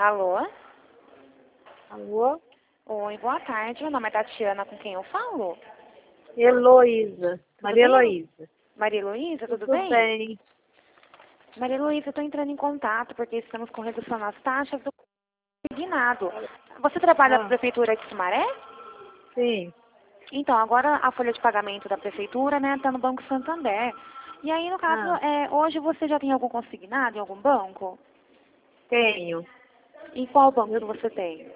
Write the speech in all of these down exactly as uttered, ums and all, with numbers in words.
Alô? Alô? Oi, boa tarde. Meu nome é Tatiana, com quem eu falo? Heloísa. Maria bem? Heloísa. Maria Heloísa, tudo, Tudo bem? bem. Maria Heloísa, eu estou entrando em contato porque estamos com redução nas taxas do consignado. Você trabalha na Ah, Prefeitura de Sumaré? sim, Então, agora a folha de pagamento da Prefeitura, né, está no Banco Santander. E aí, no caso, ah, é, hoje você já tem algum consignado em algum banco? tenho. E qual banco Eu- que você tem?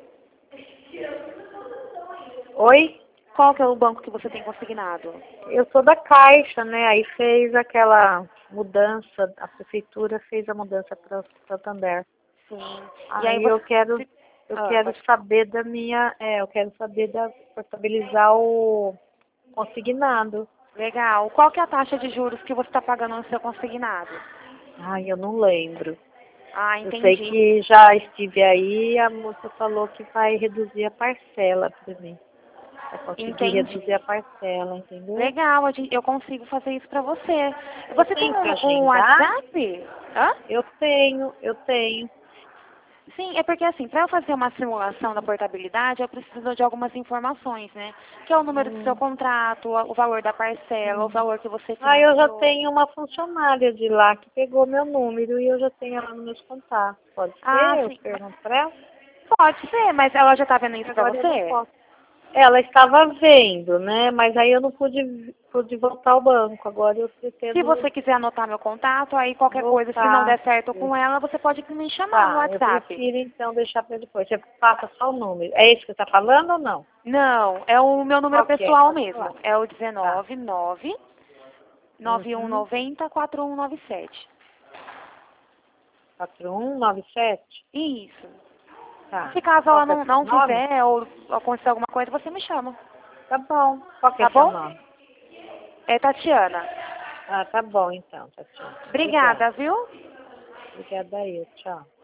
Oi? Qual que é o banco que você tem consignado? Eu sou da Caixa, né? Aí fez aquela mudança, a prefeitura fez a mudança para Santander. Sim. E aí Aí você... eu quero, eu Ah, quero pode... saber da minha, é, eu quero saber da portabilizar o consignado. Legal. Qual que é a taxa de juros que você está pagando no seu consignado? Ai, eu não lembro. Ah, Eu sei entendi. que já estive aí e a moça falou que vai reduzir a parcela para mim. Vai conseguir reduzir a Entendi. parcela, entendeu? Legal, a gente- eu consigo fazer isso para você. Eu Você tem tenho para um, um agendar? WhatsApp? Hã? Eu tenho, eu tenho. Sim, é porque assim, para eu fazer uma simulação da portabilidade, eu preciso de algumas informações, né? Que é o número do seu Hum, contrato, o valor da parcela, o hum. valor que você Ah, eu já financiou. tenho uma funcionária de lá que pegou meu número e eu já tenho ela nos meus contatos. Pode Ah, ser? Eu sim. pergunto para ela. Pode ser, mas ela já está vendo isso para Agora eu não você? posso. Ela estava vendo, né? Mas aí eu não pude, pude voltar ao banco. Agora eu Se pretendo você quiser anotar meu contato, aí qualquer coisa, se não der voltar. certo com ela, você pode me chamar no Tá, eu WhatsApp. prefiro então deixar para depois. Você passa só o número. É esse que você está falando ou não? Não, é o meu número Qual que é? pessoal Pode falar. mesmo. É o Tá. dezenove nove nove um Uhum. nove zero quatro um nove sete. quatro um nove sete. Isso. Tá. Se caso Qual ela que é o não, seu não nome? fizer ou acontecer alguma coisa, você me chama. Tá bom. Qual que é Tá o seu bom? nome? É Tatiana. Ah, tá bom então, Tatiana. Obrigada, Obrigada. viu? Obrigada aí. Tchau.